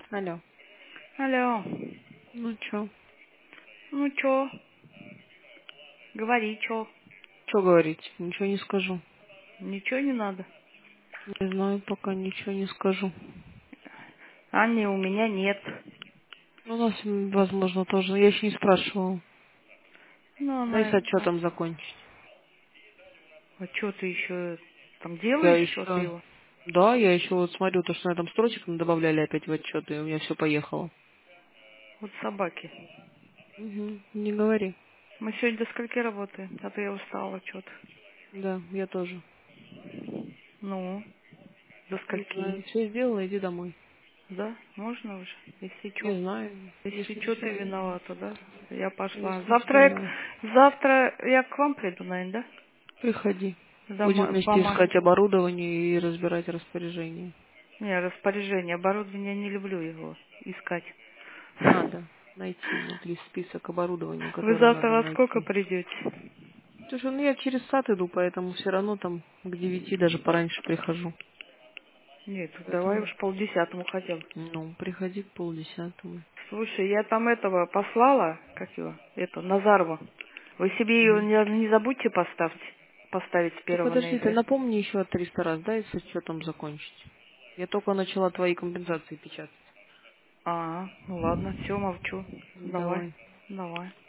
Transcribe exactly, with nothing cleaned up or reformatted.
Алло. Алло. Ну чё? Ну чё? Говори, чё? Чё говорить? Ничего не скажу. Ничего не надо. Не знаю, пока ничего не скажу. Анни у меня нет. Ну, у нас, м, возможно, тоже. Я еще не спрашивала. Ну, Дай она... с отчетом закончить. А чё ты еще там Я делаешь, что ты еще... его? Да, я еще вот смотрю, то, что на там строчек добавляли опять в отчет, и у меня все поехало. Вот собаки. Угу. Не говори. Мы сегодня до скольки работаем? А то я устала что-то. Да, я тоже. Ну, до Не знаю. скольки? Все сделала, иди домой. Да? Можно уже? Если Не что. знаю. Если Если что, ты все... виновата, да? Я пошла. Если все, Завтра я, да. к- завтра я к вам приду, наверное, Приходи. да? Будем Дома, вместе пома... искать оборудование и разбирать распоряжение. Не, распоряжение. Оборудование не люблю его искать. Надо найти внутри список оборудования, Вы которое завтра надо во сколько найти. придете? Слушай, ну я через сад иду, поэтому все равно там к девяти даже пораньше прихожу. Нет, давай Поэтому, уж полдесятому хотел. ну, приходи к полдесятому. Слушай, я там этого послала, как его, это, Назарова. Вы себе ее Мгм. не, не забудьте поставить, поставить с Ты первого подожди, ты ноября. напомни еще триста раз, дай с отчетом закончить. Я только начала твои компенсации печатать. А, ну ладно, все, молчу. Давай, Давай. давай.